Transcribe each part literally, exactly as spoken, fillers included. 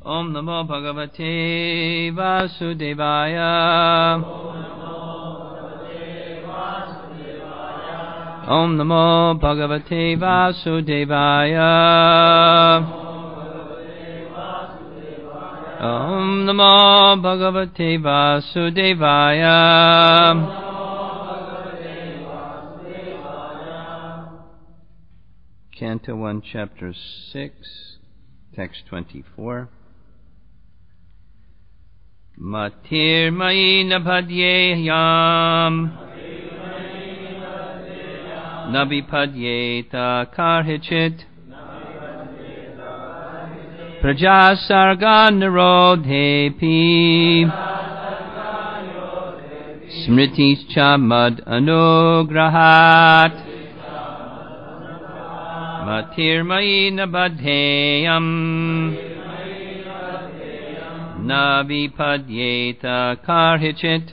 Om Namo Bhagavate Vasudevaya. Om Namo Bhagavate Vasudevaya. Om Namo Bhagavate Vasudevaya. Canto one, Chapter six, Text twenty-four. Matir Mai Nabhadyeyam Nabipadyeta Karhichit Praja Sarga Narodhepi Smritis Chamad Anugrahat Matir Mai Nabhadyeyam Navipadyeta Karhichit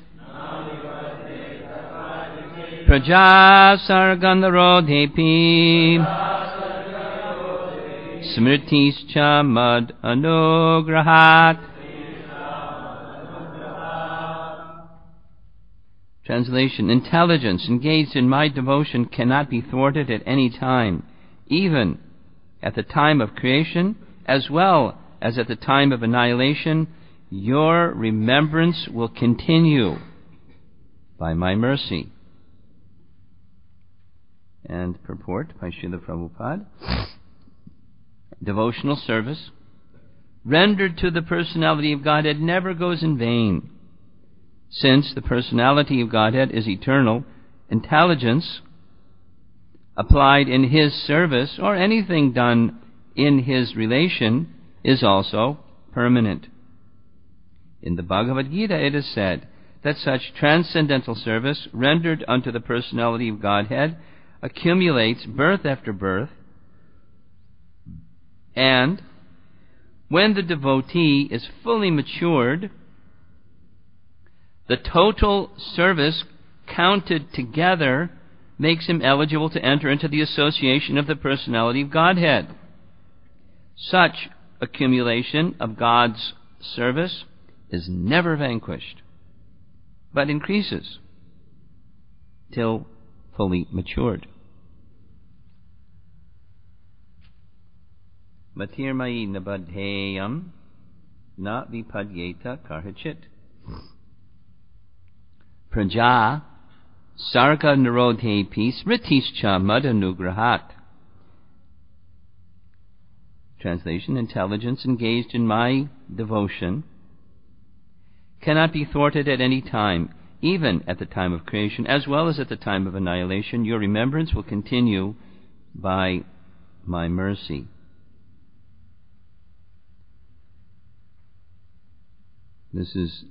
Praja Sargandarodhepi Smritis Chamad Anugrahat. Translation. Intelligence engaged in my devotion cannot be thwarted at any time, even at the time of creation as well as at the time of annihilation. Your remembrance will continue by my mercy. And purport by Srila Prabhupada. Devotional service rendered to the personality of Godhead never goes in vain. Since the personality of Godhead is eternal, intelligence applied in His service or anything done in His relation is also permanent. In the Bhagavad Gita it is said that such transcendental service rendered unto the personality of Godhead accumulates birth after birth, and when the devotee is fully matured, the total service counted together makes him eligible to enter into the association of the personality of Godhead. Such accumulation of God's service is never vanquished, but increases till fully matured. Matirmai nabadheyam na vipadyeta karhachit. Praja sarga narodhepi smritischa madanugrahat. Translation. Intelligence engaged in my devotion cannot be thwarted at any time, even at the time of creation as well as at the time of annihilation. Your remembrance will continue by my mercy. This is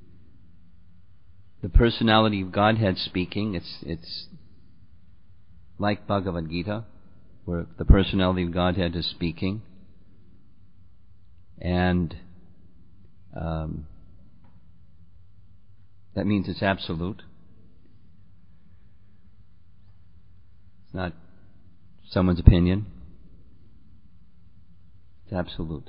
the personality of Godhead speaking. It's it's like Bhagavad Gita, where the personality of Godhead is speaking. And um, that means it's absolute. It's not someone's opinion. It's absolute.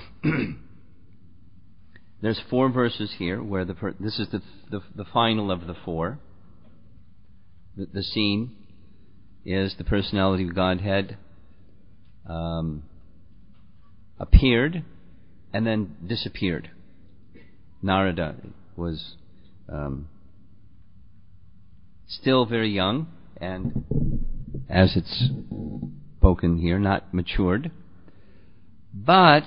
There's four verses here where the per- this is the, the the final of the four. The, the scene is the personality of Godhead um, appeared and then disappeared. Narada was um, still very young, and as it's spoken here, not matured, but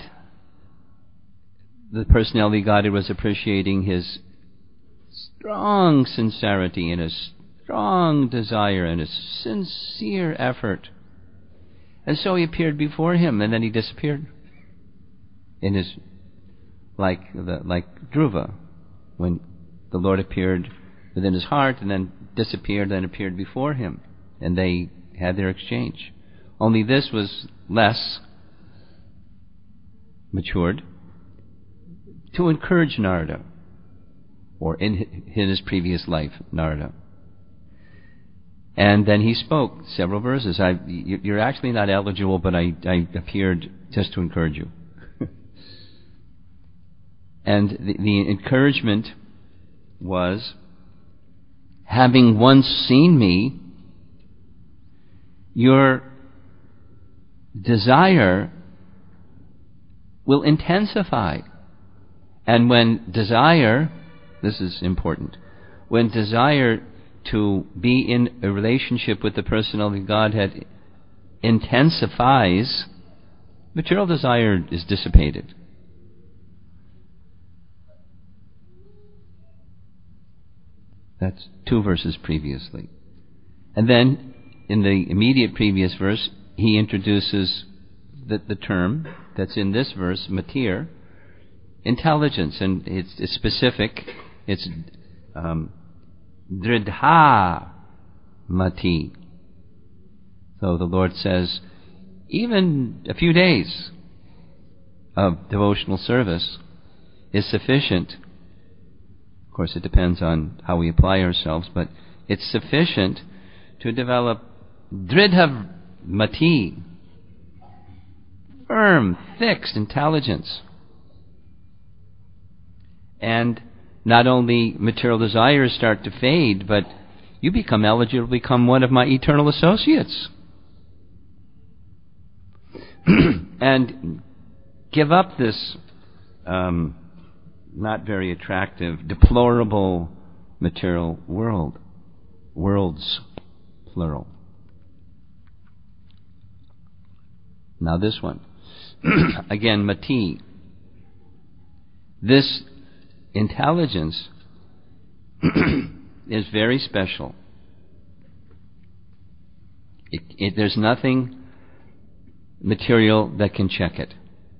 the personality of God was appreciating his strong sincerity and his strong desire and his sincere effort. And so he appeared before him, and then he disappeared. In his, like the, like Dhruva, when the Lord appeared within his heart and then disappeared, then appeared before him, and they had their exchange. Only this was less matured, to encourage Narada, or in his previous life, Narada. And then he spoke several verses. I, you're actually not eligible, but I, I appeared just to encourage you. And the, the encouragement was, having once seen me, your desire will intensify. And when desire, this is important, when desire to be in a relationship with the personality of Godhead intensifies, material desire is dissipated. That's two verses previously. And then, in the immediate previous verse, he introduces the, the term that's in this verse, matir, intelligence, and it's, it's specific. It's um, dridha mati. So the Lord says, even a few days of devotional service is sufficient. Of course, it depends on how we apply ourselves, but it's sufficient to develop dridha mati, firm, fixed intelligence. And not only material desires start to fade, but you become eligible to become one of my eternal associates. And give up this um, not very attractive, deplorable material world. Worlds, plural. Now this one. Again, mati. This intelligence is very special. It, it, there's nothing material that can check it.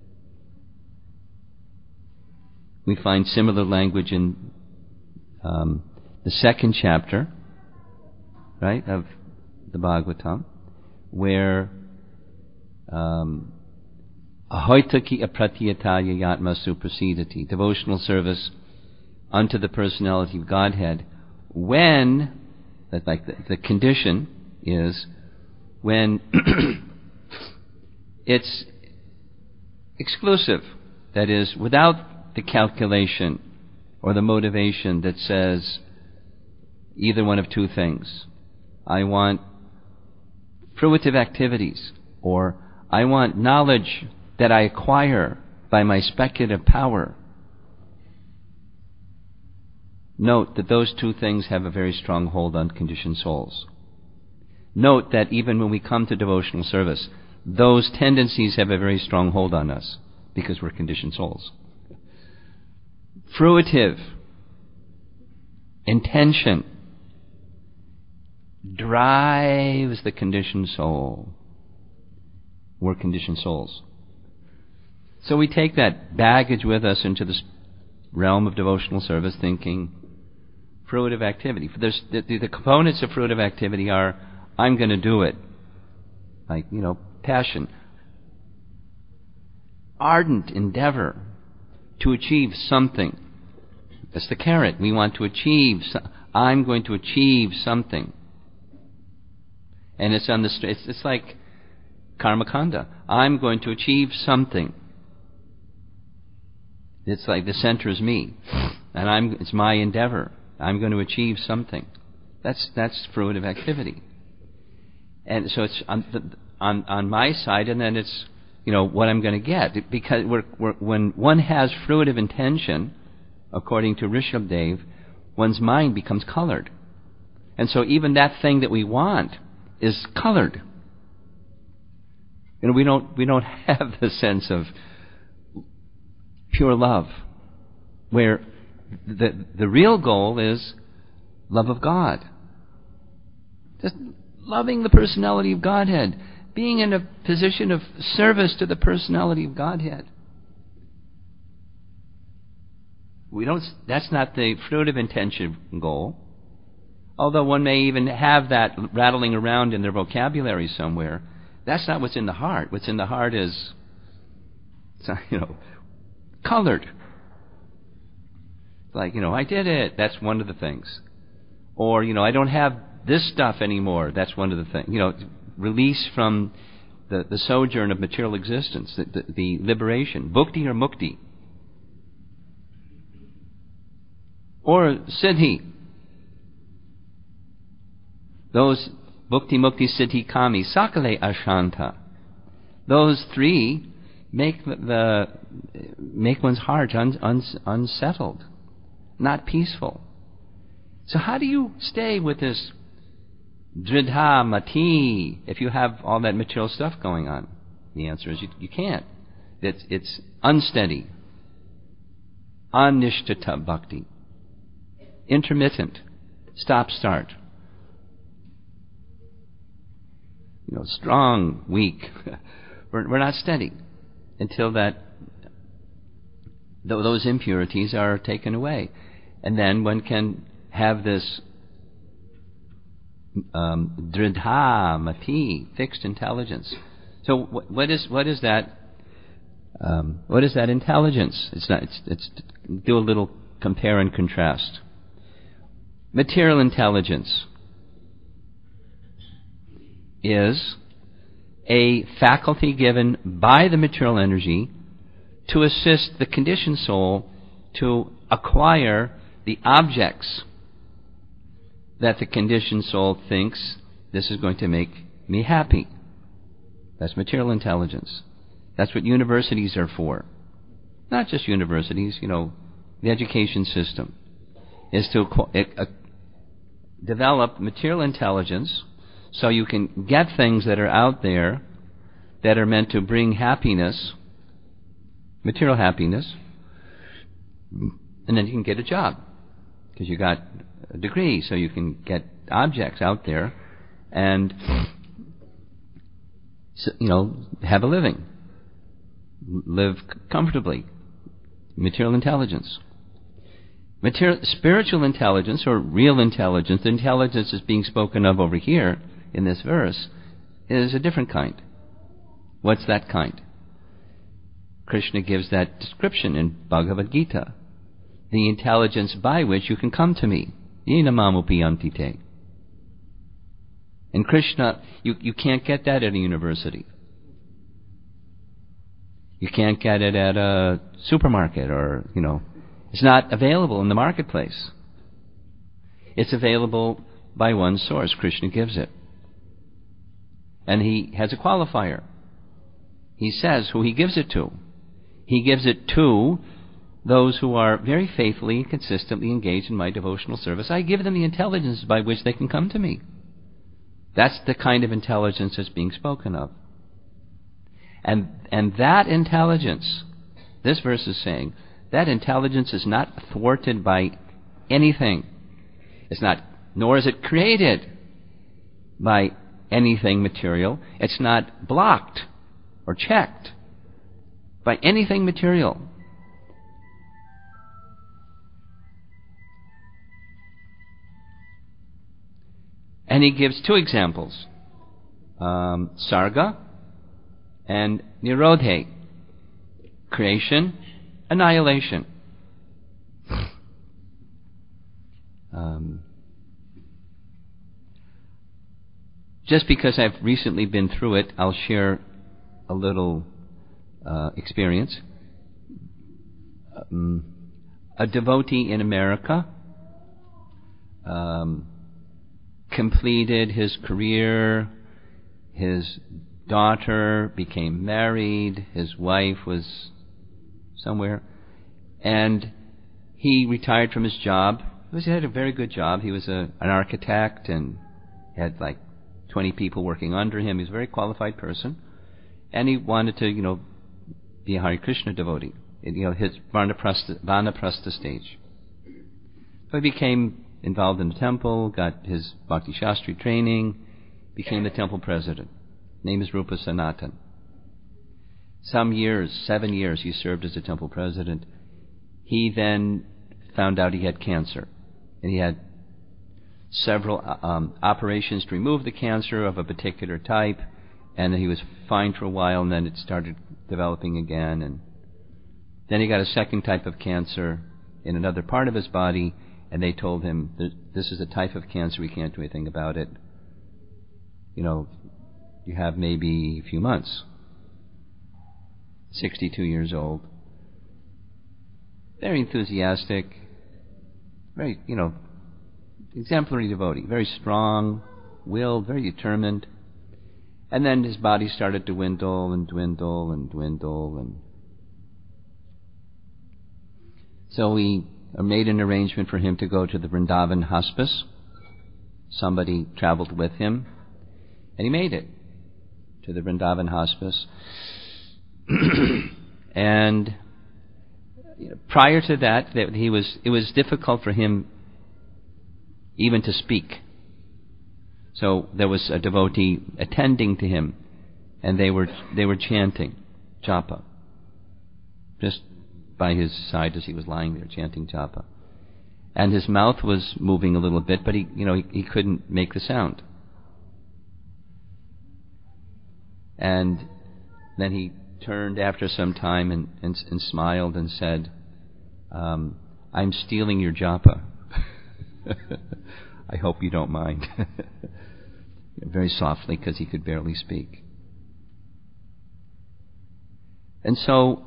We find similar language in um, the second chapter, right, of the Bhagavatam, where um, ahoitaki apratiyataya yatma suprasidati, devotional service unto the personality of Godhead, when, that like the, the condition is, when it's exclusive, that is, without the calculation or the motivation that says either one of two things. I want fruitive activities, or I want knowledge that I acquire by my speculative power. Note that those two things have a very strong hold on conditioned souls. Note that even when we come to devotional service, those tendencies have a very strong hold on us because we're conditioned souls. Fruitive intention drives the conditioned soul. We're conditioned souls. So we take that baggage with us into this realm of devotional service, thinking fruitive activity. There's, the, the components of fruitive activity are, I'm going to do it. Like, you know, passion. Ardent endeavor to achieve something. That's the carrot. We want to achieve. I'm going to achieve something. And it's on the. It's, it's like karmakanda. I'm going to achieve something. It's like the center is me, and I'm. It's my endeavor. I'm going to achieve something. That's that's fruitive activity. And so it's on the, on on my side, and then it's, you know, what I'm going to get, because we're, we're, when one has fruitive intention, according to Rishabdev, one's mind becomes colored. And so even that thing that we want is colored. You know, we don't we don't have the sense of pure love, where the the real goal is love of God. Just loving the personality of Godhead, being in a position of service to the personality of Godhead. We don't. That's not the fruitive intention goal. Although one may even have that rattling around in their vocabulary somewhere, that's not what's in the heart. What's in the heart is, you know, colored. Like, you know, I did it. That's one of the things. Or, you know, I don't have this stuff anymore. That's one of the things. You know, release from the, the sojourn of material existence, the, the, the liberation. Bhukti or mukti. or siddhi. Those bhukti, mukti, siddhi, kami, sakale ashanta. Those three make the, the make one's heart un, un, unsettled, not peaceful. So how do you stay with this dridha mati if you have all that material stuff going on? The answer is you, you can't. It's, it's unsteady. Anishtata bhakti. Intermittent. Stop, start. You know, strong, weak. we're, we're not steady until that th- those impurities are taken away. And then one can have this um, dridha mati, fixed intelligence. So what, what is what is that? Um, what is that intelligence? It's not. It's, it's do a little compare and contrast. Material intelligence is a faculty given by the material energy to assist the conditioned soul to acquire the objects that the conditioned soul thinks this is going to make me happy. That's material intelligence. That's what universities are for. Not just universities, you know, the education system is to uh, develop material intelligence so you can get things that are out there that are meant to bring happiness, material happiness, and then you can get a job because you got a degree, so you can get objects out there and, you know, have a living, live comfortably. Material intelligence. Material, spiritual intelligence, or real intelligence, the intelligence that's being spoken of over here in this verse, is a different kind. What's that kind? Krishna gives that description in Bhagavad Gita. The intelligence by which you can come to me. Yena mamupi antite. And Krishna, you, you can't get that at a university. You can't get it at a supermarket or, you know, it's not available in the marketplace. It's available by one source. Krishna gives it. And he has a qualifier. He says who he gives it to. He gives it to those who are very faithfully and consistently engaged in my devotional service. I give them the intelligence by which they can come to me. That's the kind of intelligence that's being spoken of. And and that intelligence, this verse is saying, that intelligence is not thwarted by anything. It's not, nor is it created by anything material. It's not blocked or checked by anything material. And he gives two examples, um, Sarga and Nirodhe, creation, annihilation. Um, just because I've recently been through it, I'll share a little uh, experience. Um, a devotee in America um, completed his career. His daughter became married. His wife was somewhere. And he retired from his job. He had a very good job. He was a, an architect and had like twenty people working under him. He was a very qualified person. And he wanted to, you know, be a Hare Krishna devotee. And, you know, his Vanaprastha, Vanaprastha stage. So he became involved in the temple, got his Bhakti Shastri training, became the temple president. Name is Rupa Sanatan. Some years, seven years, he served as the temple president. He then found out he had cancer. And he had several um, operations to remove the cancer of a particular type. And he was fine for a while, and then it started developing again. And then he got a second type of cancer in another part of his body, and they told him, this is a type of cancer, we can't do anything about it. You know, you have maybe a few months. sixty-two years old. Very enthusiastic. very, you know, exemplary devotee, very strong-willed, very determined. And then his body started to dwindle and dwindle and dwindle. And so we made an arrangement for him to go to the Vrindavan hospice. Somebody traveled with him, and he made it to the Vrindavan hospice. And you know, prior to that, that he was it was difficult for him even to speak. So there was a devotee attending to him, and they were they were chanting japa just by his side as he was lying there chanting japa, and his mouth was moving a little bit, but he you know he, he couldn't make the sound. And then he turned after some time and and, and smiled and said, um, "I'm stealing your japa. I hope you don't mind." Very softly, because he could barely speak. And so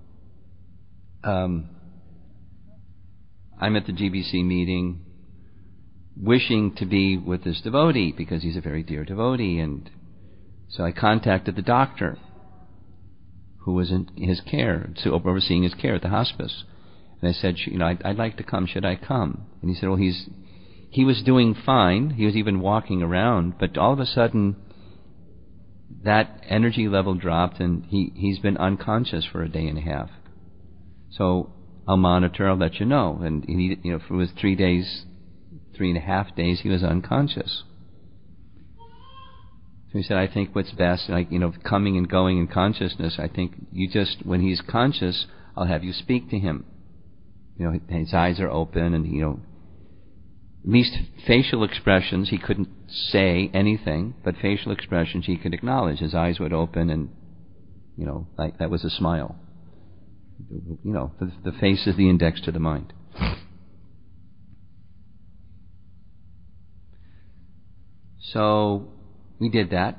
um, I'm at the G B C meeting wishing to be with this devotee because he's a very dear devotee. And so I contacted the doctor who was in his care, so overseeing his care at the hospice. And I said, you know, I'd, I'd like to come. Should I come? And he said, well, he's he was doing fine. He was even walking around, but all of a sudden that energy level dropped, and he, he's been unconscious for a day and a half. So I'll monitor. I'll let you know. And he, you know, for it was three days, three and a half days, he was unconscious. So he said, I think what's best, like, you know, coming and going in consciousness, I think you just, when he's conscious, I'll have you speak to him. You know, his eyes are open, and, you know, at least facial expressions, he couldn't say anything, but facial expressions he could acknowledge. His eyes would open, and, you know, like that was a smile. You know, the, the face is the index to the mind. So we did that.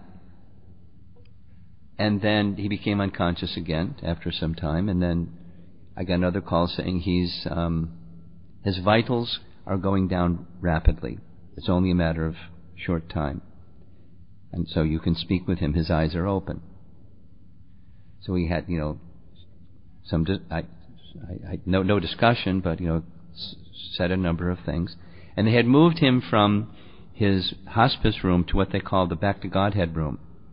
And then he became unconscious again after some time. And then I got another call saying he's um, his vitals are going down rapidly. It's only a matter of short time. And so you can speak with him. His eyes are open. So we had, you know, some di- I, I, I, no no discussion, but, you know, s- said a number of things. And they had moved him from his hospice room to what they call the Back to Godhead room.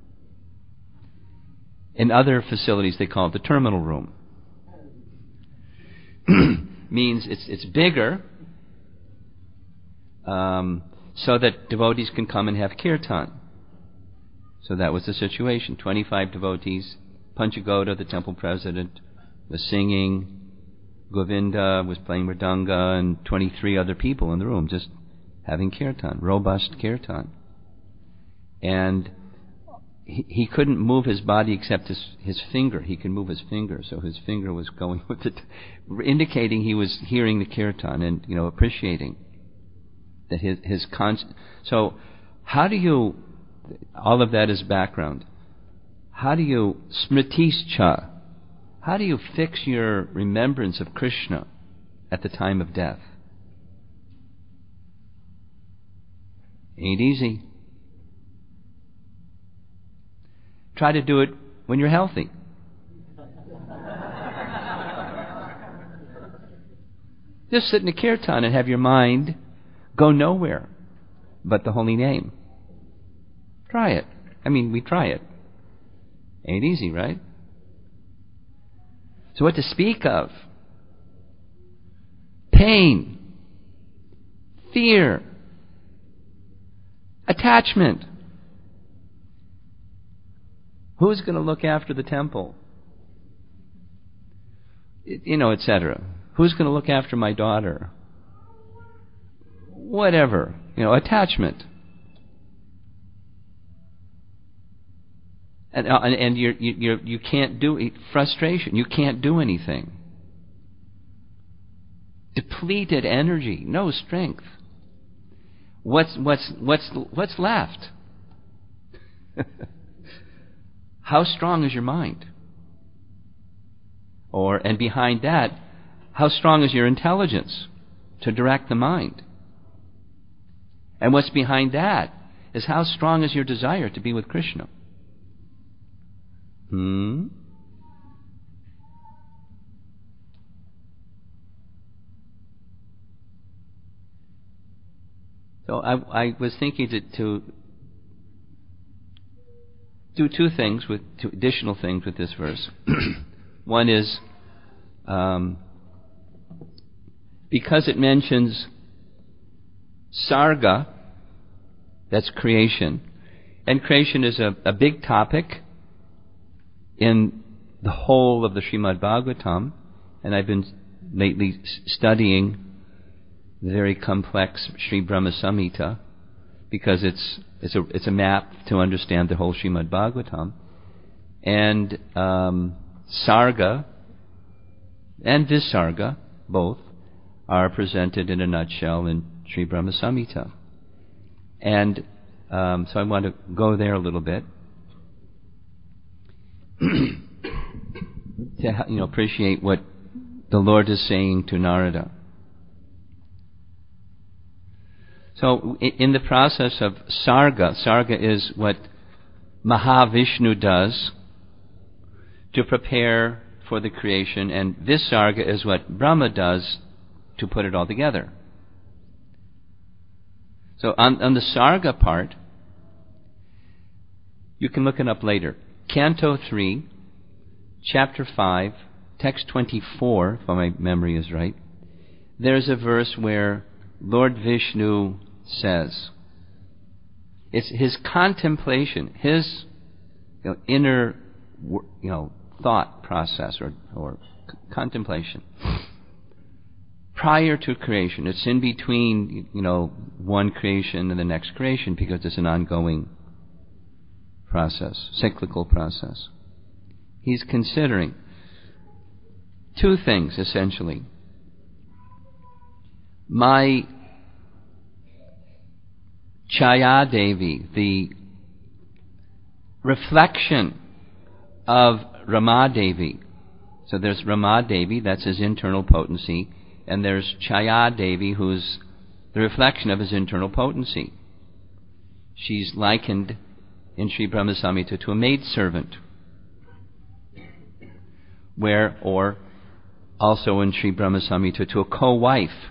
In other facilities, they call it the terminal room. Means it's it's bigger, um, so that devotees can come and have kirtan. So that was the situation. twenty-five devotees. Panchagoda, the temple president, was singing. Govinda was playing mridanga, and twenty-three other people in the room just having kirtan, robust kirtan. And he, he couldn't move his body except his, his finger. He could move his finger, so his finger was going with it, indicating he was hearing the kirtan and, you know, appreciating that his his con. So, how do you? All of that is background. How do you smritischa? How do you fix your remembrance of Krishna at the time of death? Ain't easy. Try to do it when you're healthy. Just sit in a kirtan and have your mind go nowhere but the holy name. Try it. I mean, we try it. Ain't easy, right? So what to speak of? Pain, fear, attachment. Who's going to look after the temple? You know, et cetera. Who's going to look after my daughter? Whatever. You know, attachment. And uh, and, and you're, you you can't do it. Frustration. You can't do anything. Depleted energy, no strength. What's what's what's what's left? How strong is your mind? Or and behind that, how strong is your intelligence? to direct the mind. And what's behind that is how strong is your desire to be with Krishna. Hmm? So I, I was thinking to, to do two things, with two additional things with this verse. One is, um, because it mentions Sarga, that's creation, and creation is a, a big topic in the whole of the Srimad Bhagavatam, and I've been lately studying the very complex Sri Brahma Samhita, because it's it's a it's a map to understand the whole Srimad Bhagavatam, and um, Sarga and Visarga both are presented in a nutshell in Sri Brahma Samhita, and um, so I want to go there a little bit to you know appreciate what the Lord is saying to Narada. So in the process of Sarga, Sarga is what Mahavishnu does to prepare for the creation, and Visarga is what Brahma does to put it all together. So on, on the Sarga part, you can look it up later. Canto three, Chapter five, Text twenty-four, if my memory is right, there's a verse where Lord Vishnu says, it's his contemplation, his you know, inner you know thought process or, or c- contemplation prior to creation. It's in between you know one creation and the next creation, because it's an ongoing process, cyclical process. He's considering two things essentially. My Chaya Devi, the reflection of Rama Devi. So there's Rama Devi, that's his internal potency, and there's Chaya Devi, who's the reflection of his internal potency. She's likened in Sri Brahma Samhita to a maidservant, where, or also in Sri Brahma Samhita to a co-wife.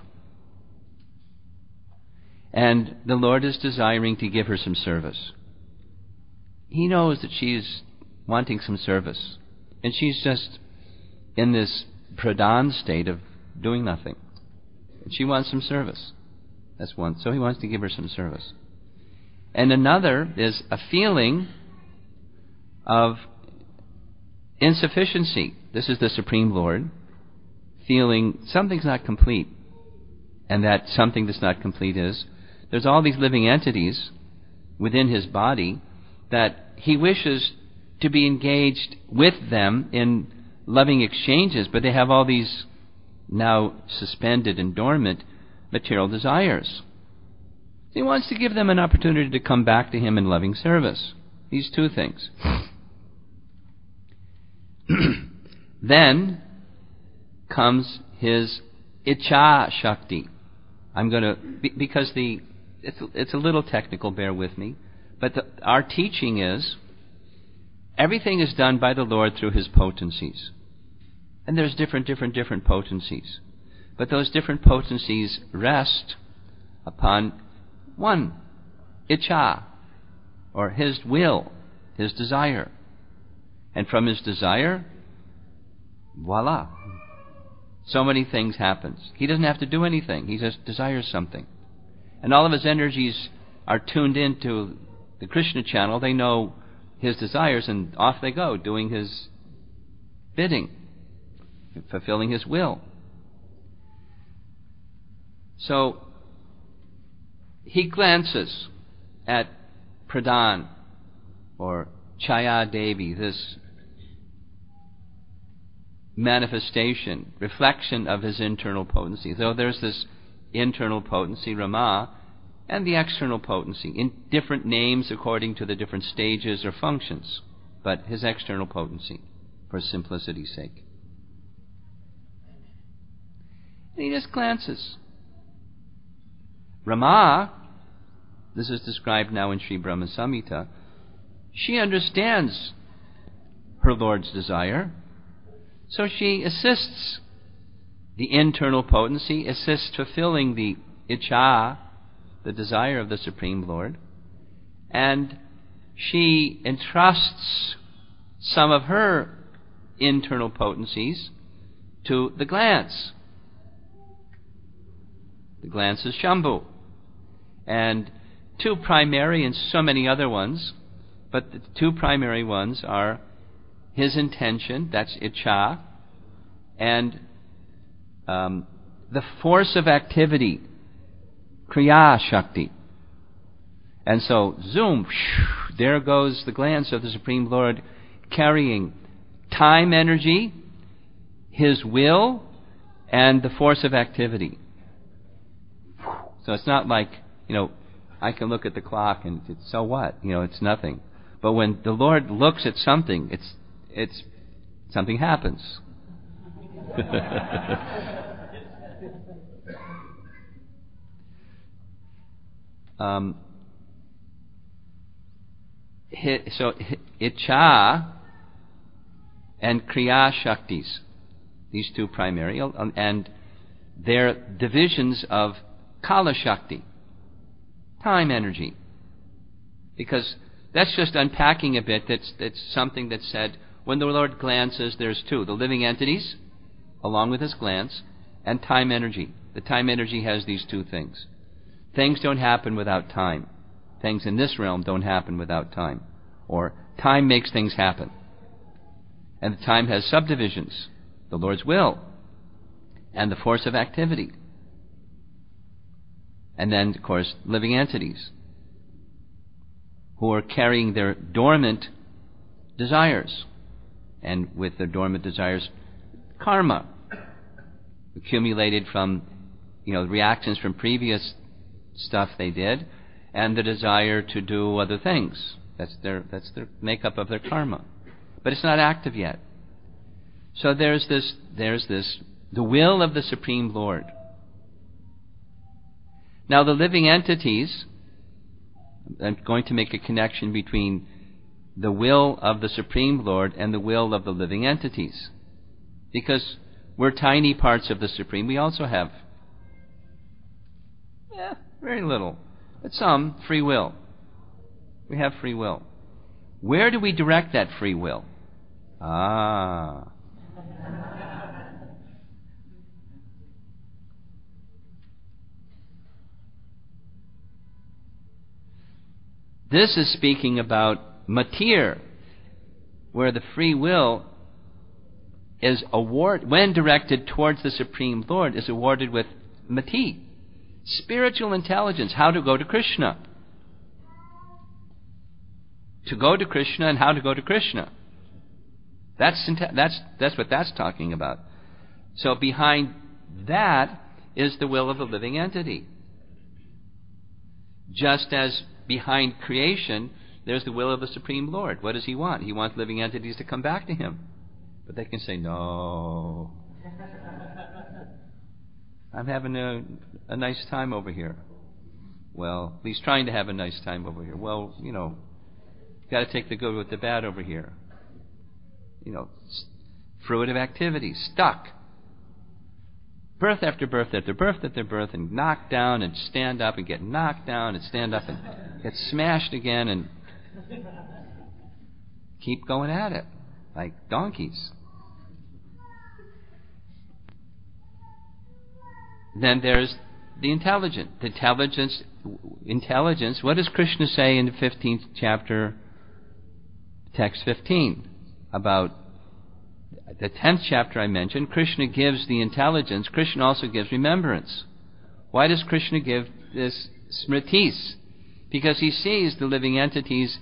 And the Lord is desiring to give her some service. He knows that she's wanting some service, and she's just in this pradhan state of doing nothing. And she wants some service. That's one. So he wants to give her some service. And another is a feeling of insufficiency. This is the Supreme Lord feeling something's not complete. And that something that's not complete is there's all these living entities within his body that he wishes to be engaged with them in loving exchanges, but they have all these now suspended and dormant material desires. He wants to give them an opportunity to come back to him in loving service. These two things. Then comes his Icha Shakti. I'm going to, because the it's it's a little technical, bear with me, but the, our teaching is everything is done by the Lord through his potencies. And there's different, different, different potencies. But those different potencies rest upon one, Icha, or his will, his desire. And from his desire, voila, so many things happen. He doesn't have to do anything. He just desires something. And all of his energies are tuned into the Krishna channel. They know his desires, and off they go, doing his bidding, fulfilling his will. So he glances at Pradhan, or Chaya Devi, this manifestation, reflection of his internal potency. So there's this internal potency, Rama, and the external potency, in different names according to the different stages or functions, but his external potency, for simplicity's sake. And he just glances. Rama, this is described now in Sri Brahma Samhita, she understands her Lord's desire, so she assists the internal potency, assists fulfilling the icha, the desire of the Supreme Lord, and she entrusts some of her internal potencies to the glance. The glance is Shambhu. And two primary and so many other ones, but the two primary ones are his intention, that's icha, and um, the force of activity, kriya shakti. And so, zoom, whoosh, there goes the glance of the Supreme Lord carrying time energy, his will, and the force of activity. So it's not like, you know, I can look at the clock and it's, so what? You know, it's nothing. But when the Lord looks at something, it's it's something happens. um, so icha and kriya shaktis, these two primary, and their divisions of kala shakti, time energy. Because that's just unpacking a bit. That's that's something that's said when the Lord glances. There's two: the living entities, along with his glance, and time energy. The time energy has these two things. Things don't happen without time. Things in this realm don't happen without time, or time makes things happen. And the time has subdivisions: the Lord's will, and the force of activity, and then, of course, living entities who are carrying their dormant desires, and with their dormant desires, karma accumulated from, you know, reactions from previous stuff they did, and the desire to do other things. That's their that's their makeup of their karma, but it's not active yet. So there's this there's this the will of the Supreme Lord. Now the living entities, I'm going to make a connection between the will of the Supreme Lord and the will of the living entities. Because we're tiny parts of the Supreme. We also have, yeah, very little, but some free will. We have free will. Where do we direct that free will? Ah. This is speaking about matir, where the free will is award when directed towards the Supreme Lord is awarded with mati, spiritual intelligence, how to go to Krishna. To go to Krishna and how to go to Krishna. That's that's that's what that's talking about. So behind that is the will of the living entity. Just as behind creation, there's the will of the Supreme Lord. What does he want? He wants living entities to come back to him. But they can say, no. I'm having a, a nice time over here. Well, he's trying to have a nice time over here. Well, you know, you've got to take the good with the bad over here. You know, fruitive activity, stuck. Birth after birth after birth after birth, and knocked down and stand up and get knocked down and stand up and get smashed again and keep going at it like donkeys. Then there's the intelligent. The intelligence, intelligence. What does Krishna say in the fifteenth chapter, text fifteen, about the tenth chapter I mentioned? Krishna gives the intelligence. Krishna also gives remembrance. Why does Krishna give this smritis? Because he sees the living entities.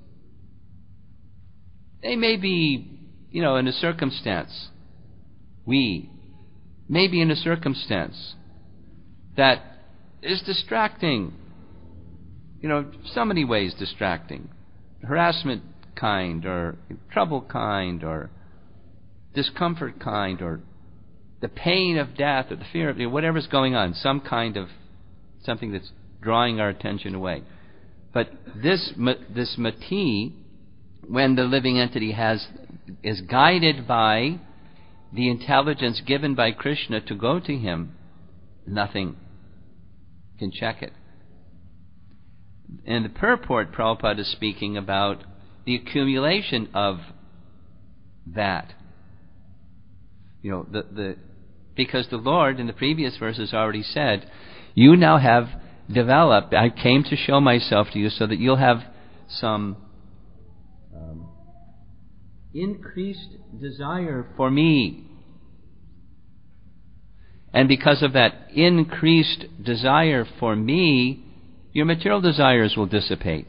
They may be, you know, in a circumstance. We may be in a circumstance that is distracting. You know, so many ways distracting. Harassment kind, or trouble kind, or discomfort kind, or the pain of death, or the fear of, you know, whatever's going on, some kind of something that's drawing our attention away. But this this mati, when the living entity has is guided by the intelligence given by Krishna to go to him, nothing can check it. In the purport, Prabhupada is speaking about the accumulation of that. You know, the the because the Lord in the previous verses already said, you now have developed, I came to show myself to you so that you'll have some um, increased desire for me. And because of that increased desire for me, your material desires will dissipate.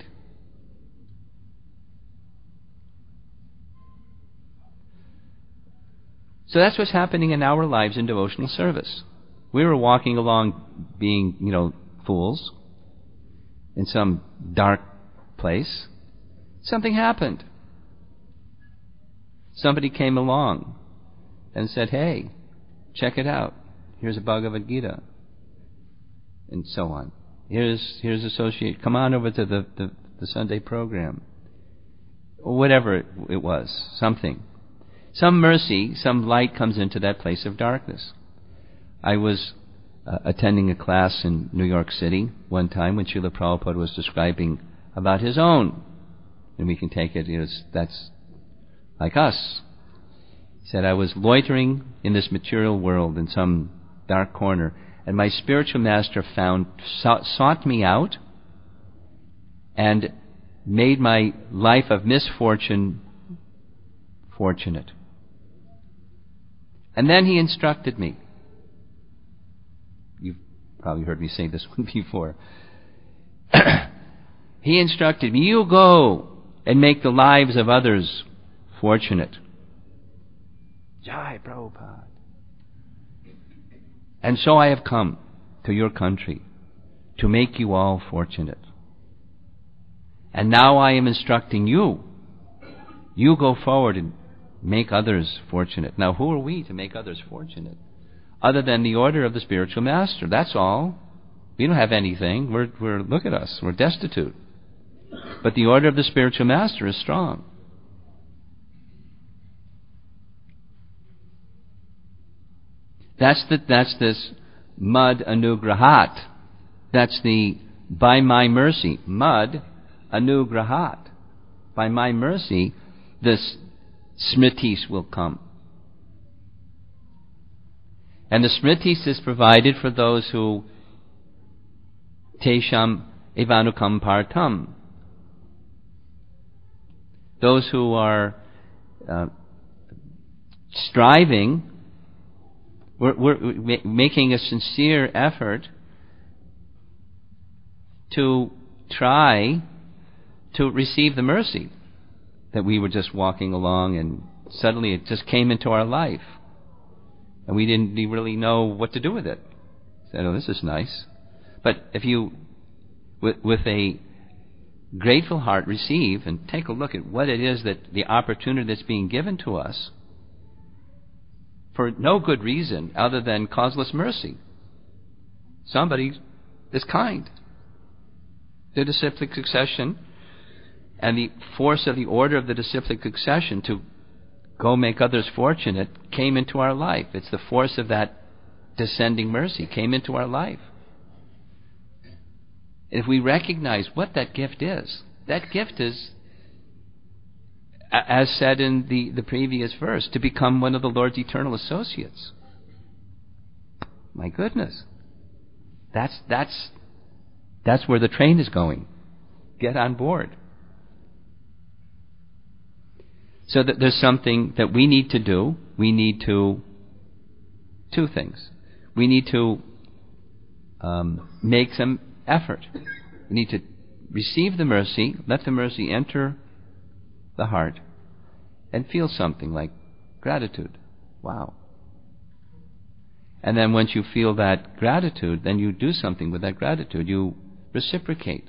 So that's what's happening in our lives in devotional service. We were walking along being, you know, fools in some dark place. Something happened. Somebody came along and said, hey, check it out. Here's a Bhagavad Gita. And so on. Here's here's associate. Come on over to the, the, the Sunday program. Or whatever it, it was. Something. Some mercy, some light comes into that place of darkness. I was uh, attending a class in New York City one time when Srila Prabhupada was describing about his own. And we can take it as that's like us. He said, I was loitering in this material world in some dark corner, and my spiritual master found sought, sought me out and made my life of misfortune fortunate. And then he instructed me. You've probably heard me say this one before. He instructed me, you go and make the lives of others fortunate. Jai Prabhupada. And so I have come to your country to make you all fortunate. And now I am instructing you. You go forward and make others fortunate. Now who are we to make others fortunate? Other than the order of the spiritual master. That's all. We don't have anything. We're, we're look at us. We're destitute. But the order of the spiritual master is strong. That's the, that's this mud anugrahat. That's the by my mercy. Mud anugrahat. By my mercy, this smritis will come. And the smritis is provided for those who tesham evanukam partam. Those who are uh, striving, we're, we're making a sincere effort to try to receive the mercy that we were just walking along and suddenly it just came into our life. And we didn't really know what to do with it. Said, oh, this is nice. But if you, with, with a grateful heart, receive and take a look at what it is that the opportunity that's being given to us for no good reason other than causeless mercy. Somebody is kind. The disciplic succession and the force of the order of the disciplic succession to go make others fortunate came into our life. It's the force of that descending mercy came into our life. If we recognize what that gift is, that gift is, as said in the, the previous verse, to become one of the Lord's eternal associates. My goodness. That's, that's, that's where the train is going. Get on board. So that there's something that we need to do. We need to, two things. We need to um, make some effort. We need to receive the mercy, let the mercy enter the heart, and feel something like gratitude. Wow. And then once you feel that gratitude, then you do something with that gratitude. You reciprocate.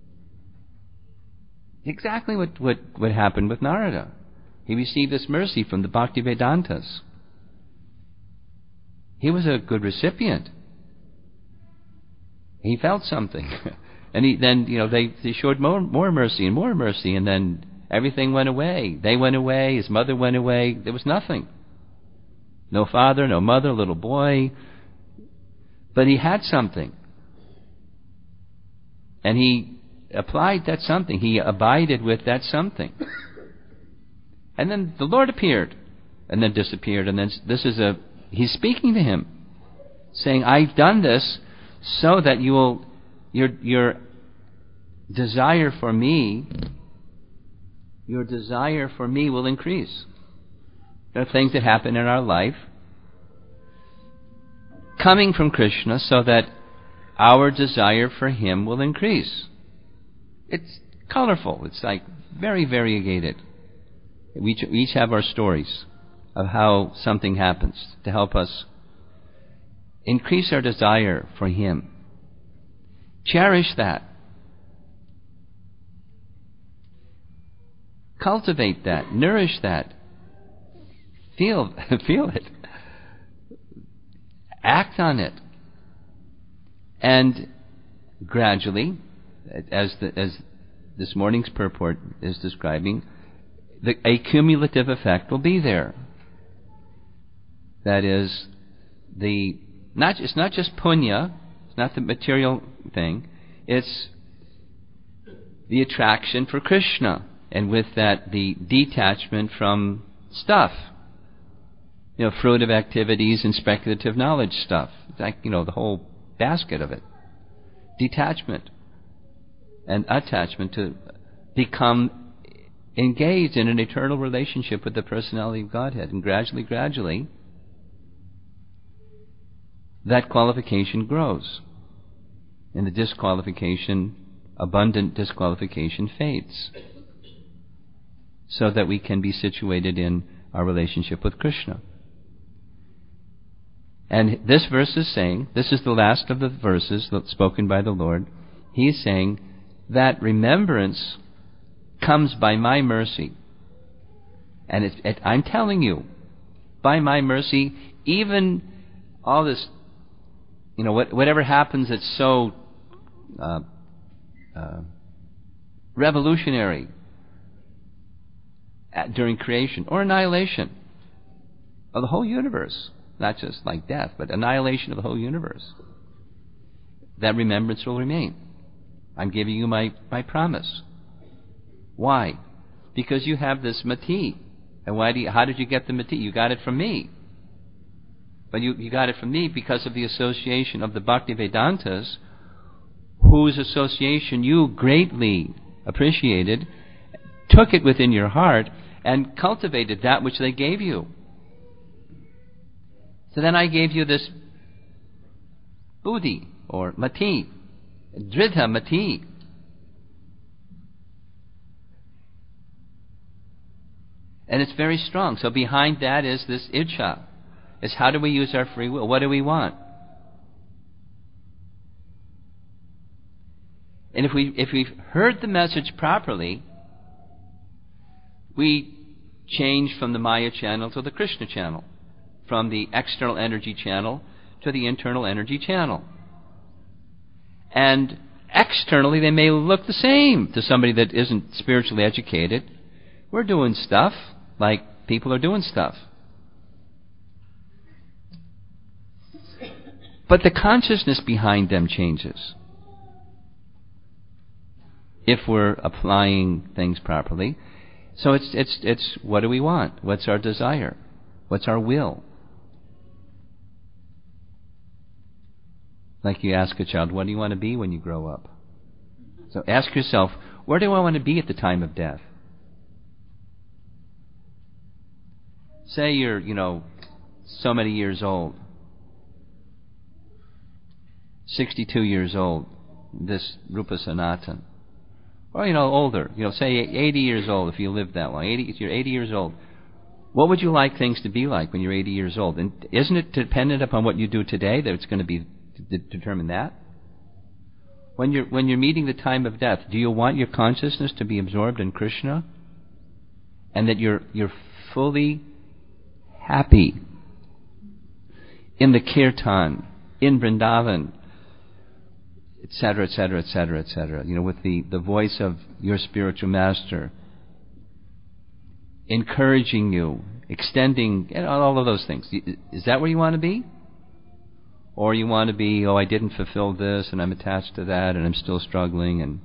Exactly what, what, what happened with Narada. He received this mercy from the Bhaktivedantas. He was a good recipient. he felt something. And he, then, you know, they, they showed more, more mercy and more mercy, and then everything went away. They went away, his mother went away, there was nothing. No father, no mother, little boy. But he had something. And he applied that something. He abided with that something. And then the Lord appeared, and then disappeared, and then this is a, he's speaking to him, saying, I've done this so that you will, your, your desire for me, your desire for me will increase. There are things that happen in our life coming from Krishna so that our desire for him will increase. It's colorful. It's like very variegated. We each, we each have our stories of how something happens to help us increase our desire for him. Cherish that. Cultivate that. Nourish that. Feel, feel it. Act on it. And gradually, as the, as this morning's purport is describing, the, a cumulative effect will be there. That is, the not it's not just punya, it's not the material thing, it's the attraction for Krishna, and with that the detachment from stuff. You know, fruitive activities and speculative knowledge stuff. It's like, you know, the whole basket of it. Detachment and attachment to become engaged in an eternal relationship with the personality of Godhead. And gradually, gradually, that qualification grows. And the disqualification, abundant disqualification fades. So that we can be situated in our relationship with Krishna. And this verse is saying, this is the last of the verses spoken by the Lord. He is saying that remembrance comes by my mercy. And it, it, I'm telling you, by my mercy, even all this, you know, what, whatever happens that's so uh, uh, revolutionary at, during creation or annihilation of the whole universe, not just like death, but annihilation of the whole universe, that remembrance will remain. I'm giving you my, my promise. Why? Because you have this mati. And why do you, how did you get the mati? You got it from me. But you, you got it from me because of the association of the Bhaktivedantas, whose association you greatly appreciated, took it within your heart, and cultivated that which they gave you. So then I gave you this buddhi, or mati, dridha mati. And it's very strong. So behind that is this ichcha. Is how do we use our free will? What do we want? And if we if we've heard the message properly, we change from the Maya channel to the Krishna channel, from the external energy channel to the internal energy channel. And externally they may look the same to somebody that isn't spiritually educated. We're doing stuff like people are doing stuff. But the consciousness behind them changes. If we're applying things properly. So it's it's it's what do we want? What's our desire? What's our will? Like you ask a child, what do you want to be when you grow up? So ask yourself, where do I want to be at the time of death? Say you're, you know, so many years old. sixty-two years old, this Rupa Sanatan. Or, you know, older. You know, say eighty years old if you live that long. eighty, if you're eighty years old. What would you like things to be like when you're eighty years old? And isn't it dependent upon what you do today that it's going to be to determine that? When you're when you're meeting the time of death, do you want your consciousness to be absorbed in Krishna? And that you're you're fully happy in the kirtan, in Vrindavan, et cetera, et cetera, et cetera, et cetera. You know, with the, the voice of your spiritual master encouraging you, extending, and all of those things. Is that where you want to be? Or you want to be, oh, I didn't fulfill this, and I'm attached to that, and I'm still struggling, and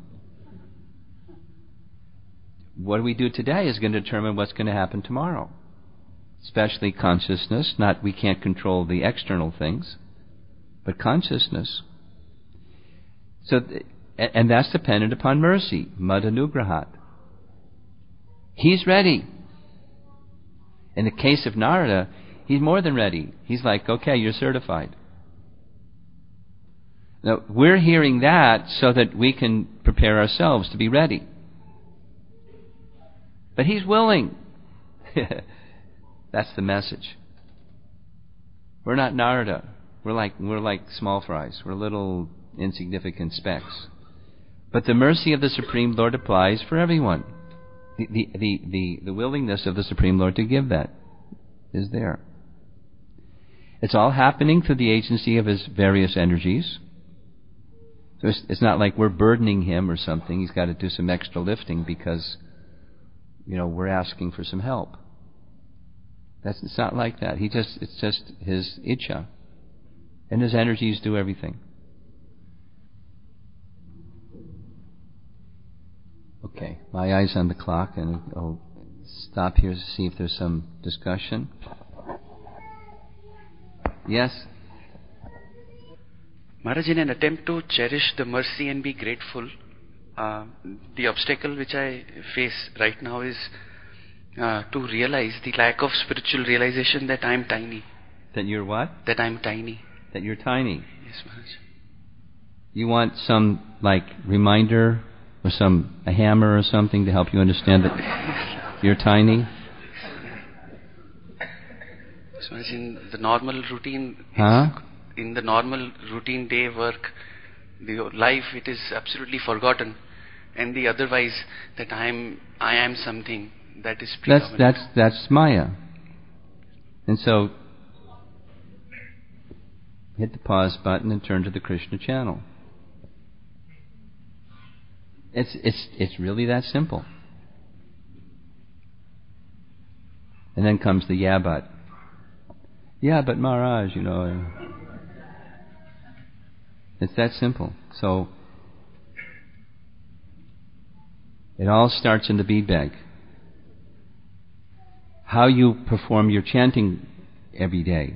what we do today is going to determine what's going to happen tomorrow. Especially consciousness. Not, we can't control the external things, but consciousness. So, and that's dependent upon mercy, madanugrahat. He's ready. In the case of Narada, he's more than ready. He's like, okay, you're certified. Now, we're hearing that so that we can prepare ourselves to be ready. But he's willing. That's the message. We're not Narada. We're like we're like small fries. We're little insignificant specks. But the mercy of the Supreme Lord applies for everyone. The, the, the, the, the willingness of the Supreme Lord to give that is there. It's all happening through the agency of His various energies. So it's, it's not like we're burdening Him or something. He's got to do some extra lifting because, you know, we're asking for some help. That's, it's not like that. He just it's just His Icha. And His energies do everything. Okay, my eye's on the clock, and I'll stop here to see if there's some discussion. Yes? Maharaj, in an attempt to cherish the mercy and be grateful, uh, the obstacle which I face right now is uh, to realize the lack of spiritual realization that I am tiny. That you're what? That I am tiny. That you're tiny. Yes, Maharaj. You want some, like, reminder or some a hammer or something to help you understand that you're tiny? Yes, Maharaj, in the normal routine, huh? in the normal routine day work, the life, it is absolutely forgotten, and the otherwise that I am I am something that is predominant. That's that's that's Maya, and so hit the pause button and turn to the Krishna channel. It's it's it's really that simple. And then comes the yeah but. Yeah, but Maharaj, you know. It's that simple. So it all starts in the bead bag. How you perform your chanting every day,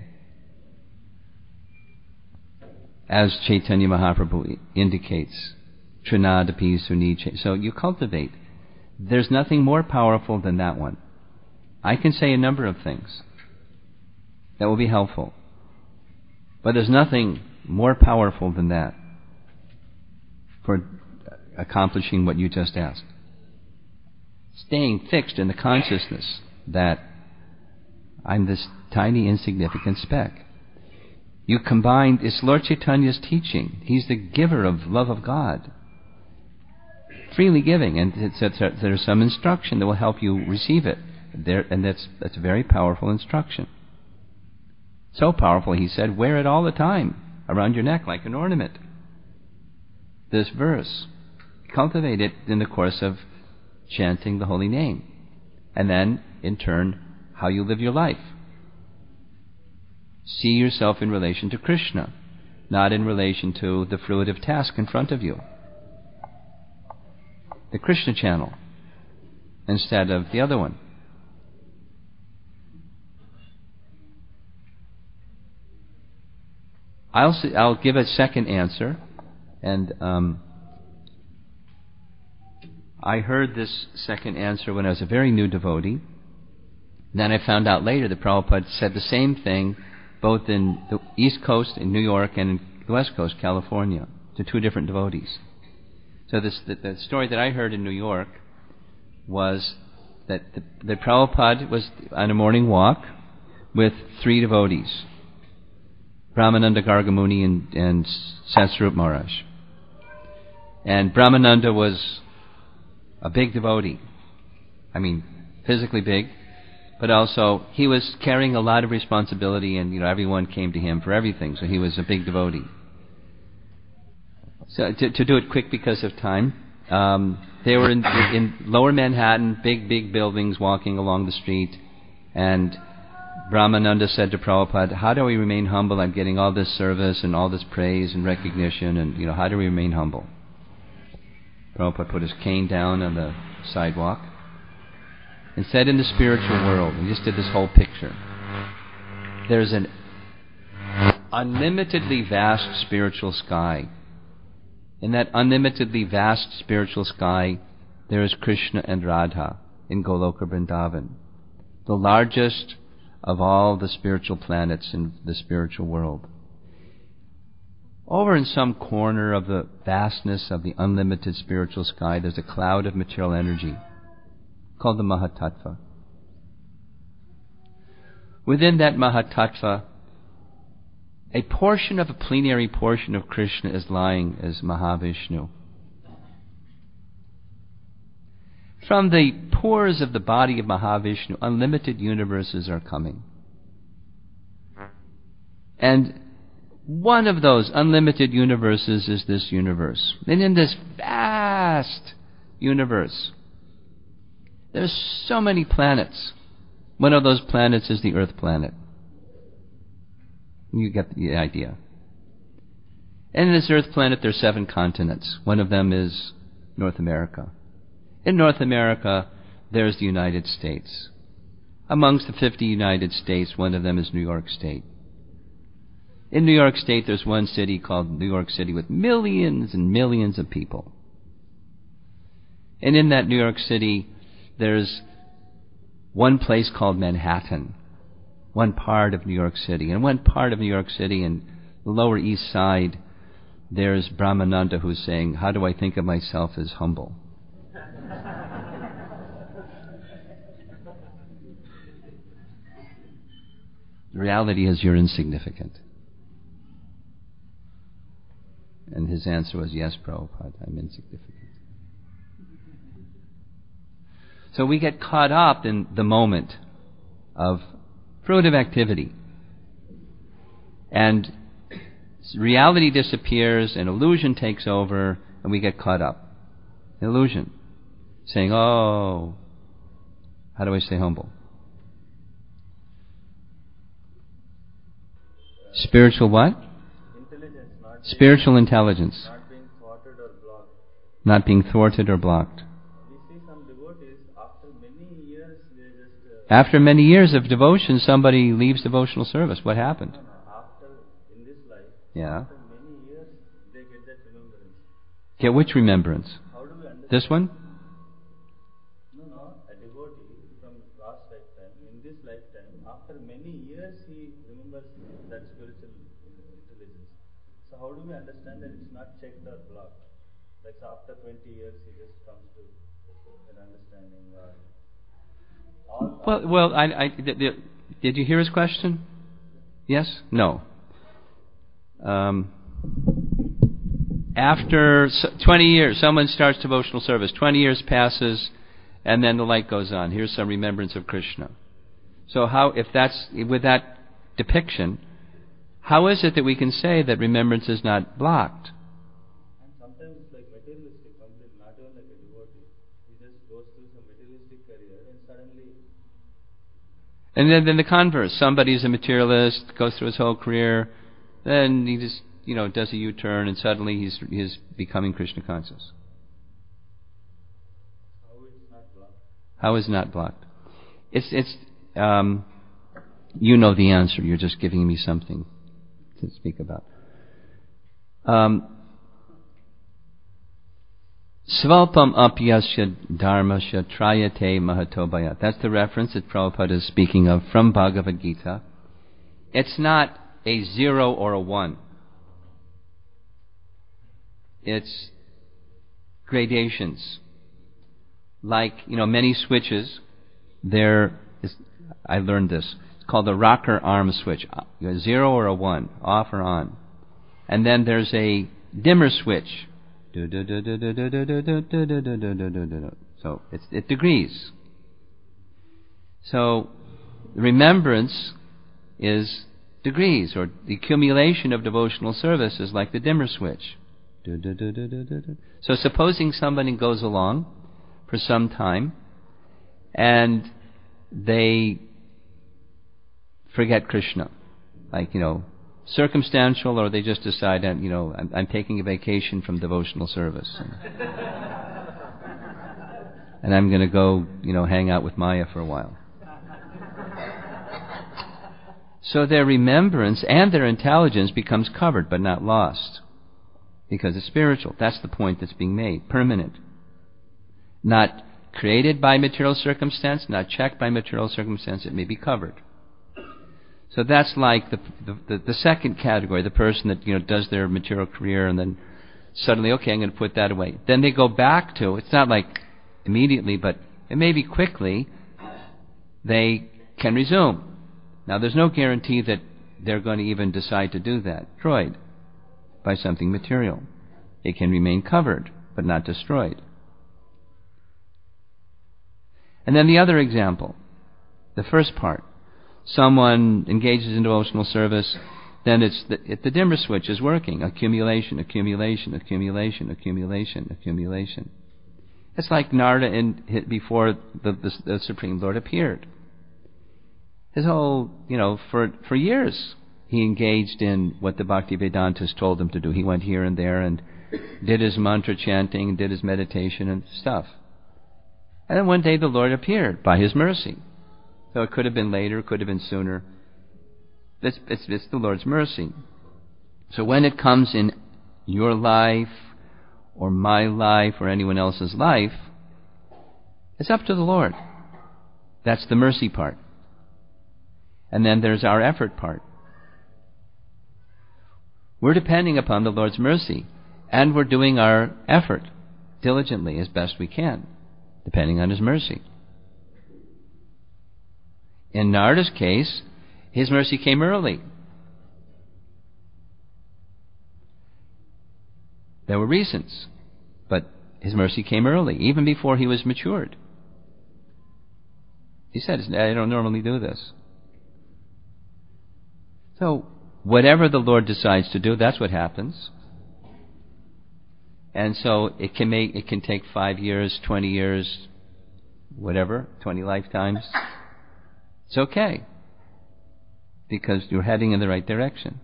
as Chaitanya Mahaprabhu indicates, Trinadapi Suni. So you cultivate. There's nothing more powerful than that one. I can say a number of things that will be helpful, but there's nothing more powerful than that for accomplishing what you just asked. Staying fixed in the consciousness that I'm this tiny insignificant speck. You combine, it's Lord Chaitanya's teaching. He's the giver of love of God. Freely giving, and it's, it's, it's, there's some instruction that will help you receive it. There, and that's that's a very powerful instruction. So powerful, he said, wear it all the time around your neck like an ornament. This verse. Cultivate it in the course of chanting the holy name. And then, in turn, how you live your life. See yourself in relation to Krishna, not in relation to the fruitive task in front of you. The Krishna channel, instead of the other one. I'll I'll give a second answer, and um, I heard this second answer when I was a very new devotee. Then I found out later that Prabhupada said the same thing both in the East Coast, in New York, and in the West Coast, California, to two different devotees. So this, the, the story that I heard in New York was that the, the Prabhupada was on a morning walk with three devotees, Brahmananda Gargamuni and, and Satsvarup Maharaj. And Brahmananda was a big devotee. I mean, physically big, but also he was carrying a lot of responsibility, and you know everyone came to him for everything, so he was a big devotee. So to, to do it quick because of time, um, they were in, in Lower Manhattan, big, big buildings, walking along the street, and Brahmananda said to Prabhupada, how do we remain humble? I'm getting all this service and all this praise and recognition, and, you know, how do we remain humble? Prabhupada put his cane down on the sidewalk and said, in the spiritual world, he just did this whole picture, there's an unlimitedly vast spiritual sky. In that unlimitedly vast spiritual sky, there is Krishna and Radha in Goloka Vrindavan, the largest of all the spiritual planets in the spiritual world. Over in some corner of the vastness of the unlimited spiritual sky, there's a cloud of material energy called the Mahatattva. Within that Mahatattva, a portion of a plenary portion of Krishna is lying as Mahavishnu. From the pores of the body of Mahavishnu, unlimited universes are coming. And one of those unlimited universes is this universe. And in this vast universe, there's so many planets. One of those planets is the Earth planet. You get the idea. And in this Earth planet, there are seven continents. One of them is North America. In North America, there's the United States. Amongst the fifty United States, one of them is New York State. In New York State, there's one city called New York City with millions and millions of people. And in that New York City, there's one place called Manhattan, one part of New York City. And one part of New York City, in the Lower East Side, there's Brahmananda who's saying, how do I think of myself as humble? The reality is you're insignificant. And his answer was, yes, Prabhupada, I'm insignificant. So we get caught up in the moment of fruitive activity. And reality disappears, and illusion takes over, and we get caught up. Illusion. Saying, oh, how do I stay humble? Spiritual what? Intelligence, not Spiritual intelligence. Not being thwarted or blocked. Not being thwarted or blocked. We see some devotees, after many years, they just... Uh, After many years of devotion, somebody leaves devotional service. What happened? no, no, after, in this life, Yeah. after many years, they get that remembrance. Get which remembrance? How do we understand? This one? No, no, a devotee from last lifetime, in this lifetime, after many years, he remembers that spiritual intelligence. So how do we understand that it's not checked or blocked? Like so after twenty years, he just comes to an understanding. Or all, Well, well, I, I, th- th- did you hear his question? Yes? No. Um, after s- twenty years, someone starts devotional service. twenty years passes, and then the light goes on. Here's some remembrance of Krishna. So how, if that's, with that depiction, how is it that we can say that remembrance is not blocked? and sometimes it's like materialistic, complete, not even like a devotee. He just goes through some materialistic career and suddenly... And then, then the converse. Somebody's a materialist, goes through his whole career, then he just, you know, does a U-turn, and suddenly he's he's becoming Krishna conscious. How it's not blocked? How is not blocked? It's it's um, you know the answer. You're just giving me something to speak about. Um, Svalpam apyasya dharmasya trayate mahatobaya. That's the reference that Prabhupada is speaking of from Bhagavad Gita. It's not a zero or a one. It's gradations. Like, you know, many switches, there is, I learned this, it's called the rocker arm switch. A zero or a one, off or on. And then there's a dimmer switch. So it's it degrees. So remembrance is degrees, or the accumulation of devotional service is like the dimmer switch. Do, do, do, do, do, do, do. So supposing somebody goes along for some time and they forget Krishna, like, you know, circumstantial, or they just decide, you know, I'm, I'm taking a vacation from devotional service. And, and I'm going to go, you know, hang out with Maya for a while. So their remembrance and their intelligence becomes covered but not lost, because it's spiritual. That's the point that's being made. Permanent. Not created by material circumstance, not checked by material circumstance. It may be covered. So that's like the, the the the second category, the person that, you know, does their material career and then suddenly, okay, I'm going to put that away. Then they go back to, it's not like immediately, but it may be quickly, they can resume. Now, there's no guarantee that they're going to even decide to do that, destroyed by something material. It can remain covered, but not destroyed. And then the other example, the first part. Someone engages in devotional service, then it's the, it, the dimmer switch is working. Accumulation, accumulation, accumulation, accumulation, accumulation. It's like Narada in, before the, the, the Supreme Lord appeared. His whole, you know, for for years, he engaged in what the Bhaktivedantas told him to do. He went here and there and did his mantra chanting, did his meditation and stuff. And then one day the Lord appeared by His mercy. So it could have been later, could have been sooner. It's, it's, it's the Lord's mercy. So when it comes in your life, or my life, or anyone else's life, it's up to the Lord. That's the mercy part. And then there's our effort part. We're depending upon the Lord's mercy, and we're doing our effort diligently as best we can, depending on His mercy. In Narada's case, his mercy came early. There were reasons, but his mercy came early, even before he was matured. He said, I don't normally do this. So, whatever the Lord decides to do, that's what happens. And so it can make it can take five years, twenty years, whatever, twenty lifetimes. It's okay, because you're heading in the right direction.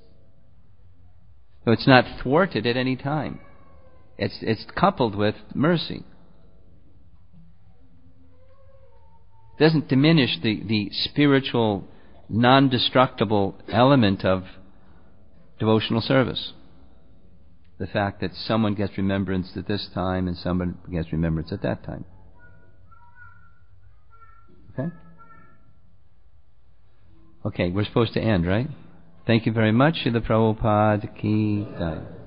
So it's not thwarted at any time. It's it's coupled with mercy. It doesn't diminish the, the spiritual, non-destructible element of devotional service. The fact that someone gets remembrance at this time and someone gets remembrance at that time. Okay? Okay, we're supposed to end, right? Thank you very much. Srila Prabhupada Ki Jai.